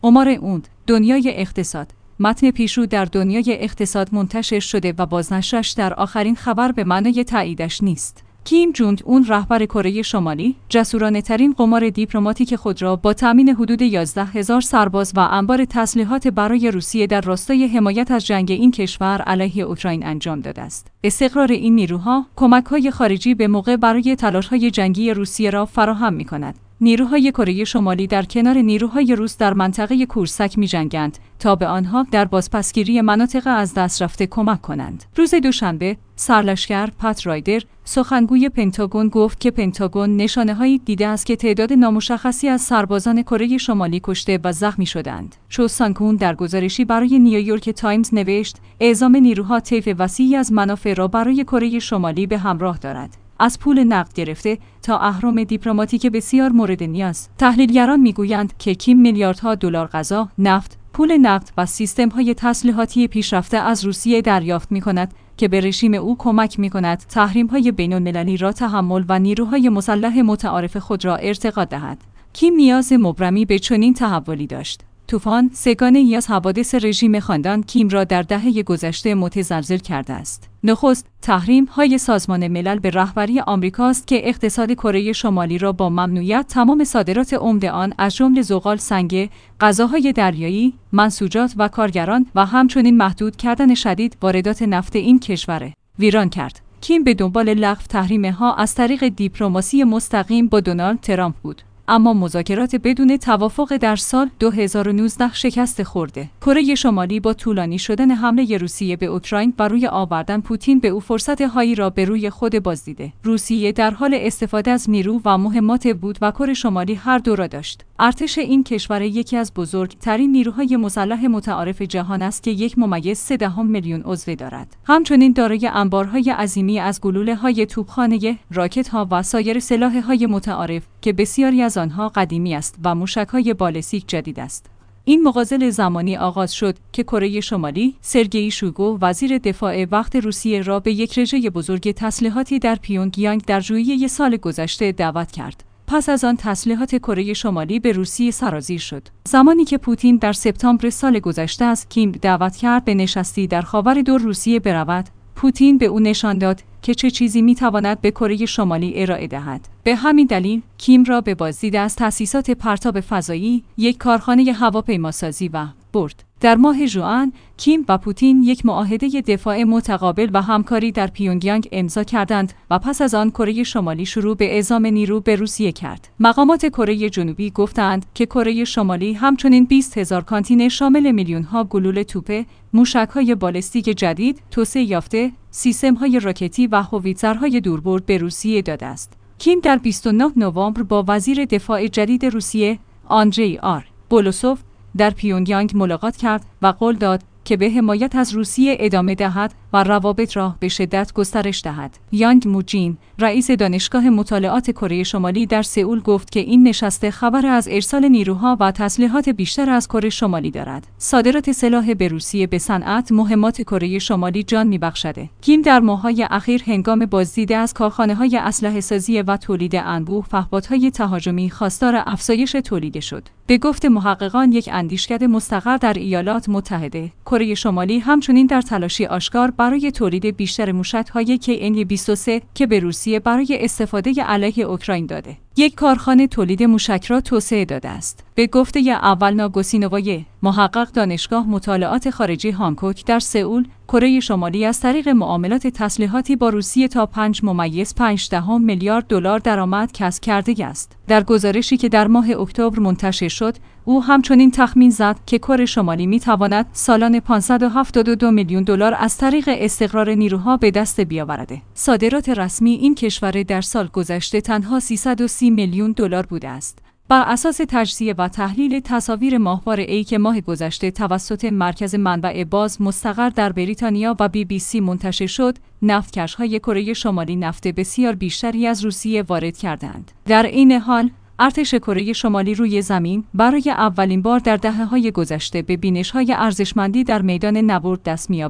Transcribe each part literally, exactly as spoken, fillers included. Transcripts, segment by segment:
عمر اوند، دنیای اقتصاد. متن پیشرو در دنیای اقتصاد منتشر شده و بازنشرش در آخرین خبر به معنای تاییدش نیست. کیم جونگ اون، رهبر کره شمالی، جسورانه ترین قمار دیپلماتیک خود را با تامین حدود یازده هزار سرباز و انبار تسلیحات برای روسیه در راستای حمایت از جنگ این کشور علیه اوکراین انجام داده است. استقرار این نیروها کمک‌های خارجی به موقع برای تلاش‌های جنگی روسیه را فراهم می‌کند. نیروهای کره شمالی در کنار نیروهای روس در منطقه کورسک می‌جنگند تا به آنها در بازپسگیری مناطق از دست رفته کمک کنند. روز دوشنبه، سرلشکر پت رایدر، سخنگوی پنتاگون، گفت که پنتاگون نشانه‌هایی دیده است که تعداد نامشخصی از سربازان کره شمالی کشته و زخمی شدند. چو سانگون در گزارشی برای نیویورک تایمز نوشت: اعزام نیروها طیف وسیعی از منافع را برای کره شمالی به همراه دارد، از پول نقد گرفته تا اهرم دیپلماتیک بسیار مورد نیاز. تحلیلگران میگویند که کیم میلیاردها دلار غذا، نفت، پول نقد و سیستم‌های تسلیحاتی پیشرفته از روسیه دریافت می‌کند که به رژیم او کمک می‌کند تحریم‌های بین‌المللی را تحمل و نیروهای مسلح متعارف خود را ارتقا دهد. کیم نیاز مبرمی به چنین تحولی داشت. طوفان سگانه‌ای از حوادث رژیم خاندان کیم را در دهه گذشته متزلزل کرده است. نخست، تحریم‌های سازمان ملل به رهبری آمریکاست که اقتصاد کره شمالی را با ممنوعیت تمام صادرات عمده آن از جمله زغال سنگ، غذاهای دریایی، منسوجات و کارگران و همچنین محدود کردن شدید واردات نفت این کشور ویران کرد. کیم به دنبال لغو تحریم‌ها از طریق دیپلماسی مستقیم با دونالد ترامپ بود، اما مذاکرات بدون توافق در سال دو هزار و نوزده شکست خورده. کره شمالی با طولانی شدن حمله روسیه به اوکراین و روی آوردن پوتین به او فرصت هایی را به روی خود بازدیده. روسیه در حال استفاده از نیرو و مهمات بود و کره شمالی هر دو را داشت. ارتش این کشور یکی از بزرگترین نیروهای مسلح متعارف جهان است که یک ممیز سه دهم میلیون عضو دارد. همچنین دارای انبارهای عظیمی از گلوله‌های توپخانه، راکت‌ها و سایر سلاح‌های متعارف که بسیاری از آنها قدیمی است و موشک‌های بالستیک جدید است. این مغازل زمانی آغاز شد که کره شمالی، سرگئی شویگو، وزیر دفاع وقت روسیه، را به یک رژه بزرگ تسلیحاتی در پیونگ یانگ در ژوئیه سال گذشته دعوت کرد. پس از آن تسلیحات کره شمالی به روسیه سرازیر شد. زمانی که پوتین در سپتامبر سال گذشته از کیم دعوت کرد به نشستی در خاور دور روسیه برود، پوتین به او نشان داد که چه چیزی میتواند به کره شمالی ارائه دهد. به همین دلیل کیم را به بازدید از تأسیسات پرتاب فضایی، یک کارخانه هواپیماسازی و برد. در ماه ژوئن، کیم و پوتین یک معاهده دفاع متقابل و همکاری در پیونگیانگ امضا کردند و پس از آن کره شمالی شروع به اعزام نیرو به روسیه کرد. مقامات کره جنوبی گفتند که کره شمالی همچنین بیست هزار کانتینر شامل میلیون‌ها گلوله توپ، موشک‌های بالستیک جدید، توسعه یافته، سیستم‌های راکتی و هویتزرهای دوربرد به روسیه داده است. کیم در بیست و نه نوامبر با وزیر دفاع جدید روسیه، آندری آر بولوسوف، در پیونگیانگ ملاقات کرد و قول داد که به حمایت از روسیه ادامه دهد و روابط را به شدت گسترش دهد. یانگ موجین، رئیس دانشگاه مطالعات کره شمالی در سئول، گفت که این نشست خبر از ارسال نیروها و تسلیحات بیشتر از کره شمالی دارد. صادرات سلاح به روسیه به صنعت مهمات کره شمالی جان می‌بخشد. کیم در ماه‌های اخیر هنگام بازدید از کارخانه‌های اسلحه‌سازی و تولید انبوه پهپادهای تهاجمی خواستار افزایش تولید شد. به گفت محققان یک اندیشکده مستقر در ایالات متحده، کره شمالی همچنین در تلاشی آشکار برای تولید بیشتر موشک‌های کی ان بیست و سه که به روسیه برای استفاده علیه اوکراین داده. یک کارخانه تولید موشک را توسعه داده است. به گفته اولنا گوسینووایه، محقق دانشگاه مطالعات خارجی هانکوک در سئول، کره شمالی از طریق معاملات تسلیحاتی با روسیه تا پنج ممیز پنج دهم میلیارد دلار درآمد کسب کرده است. در گزارشی که در ماه اکتبر منتشر شد، او همچنین تخمین زد که کره شمالی می‌تواند سالانه پانصد و هفتاد و دو میلیون دلار از طریق استقرار نیروها به دست بیاورد. صادرات رسمی این کشور در سال گذشته تنها سیصد و سی میلیون دلار بوده است. بر اساس تجزیه و تحلیل تصاویر ماهوار ای که ماه گذشته توسط مرکز منبع باز مستقر در بریتانیا و بی بی سی منتشر شد، نفتکش‌های کره شمالی نفت بسیار بیشتری از روسیه وارد کردند. در این حال، ارتش کره شمالی روی زمین برای اولین بار در دهه‌های گذشته به بینش‌های ارزشمندی در میدان نبرد دست می‌یابد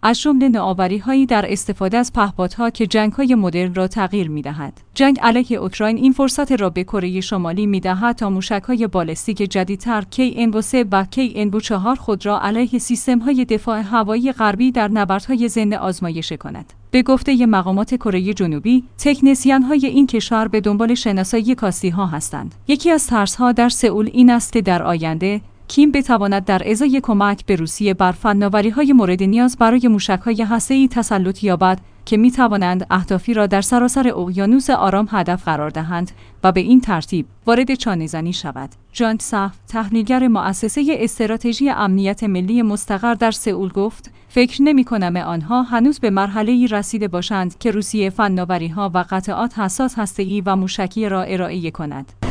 از جمله نوآوری‌هایی در استفاده از پهپادها که جنگ‌های مدرن را تغییر می‌دهد. جنگ علیه اوکراین این فرصت را به کره شمالی می‌دهد تا موشک‌های بالستیک جدیدتر کی ان سه و کی ان چهار خود را علیه سیستم‌های دفاع هوایی غربی در نبردهای زنده آزمایش کند. به گفته مقامات کره جنوبی، تکنسین‌های این کشور به دنبال شناسایی کاستی‌ها هستند. یکی از ترس‌ها در سئول این است که در آینده کیم بتواند در ازای کمک به روسیه بر فناوری‌های مورد نیاز برای موشک‌های هسته‌ای تسلط یابد که می‌توانند اهدافی را در سراسر اقیانوس آرام هدف قرار دهند و به این ترتیب وارد چانه‌زنی شود. جان صف، تحلیلگر مؤسسه استراتژی امنیت ملی مستقر در سئول گفت: فکر نمی‌کنم آنها هنوز به مرحله‌ای رسیده باشند که روسیه فناوری‌ها و قطعات حساس هسته‌ای و موشکی را ارائه کند.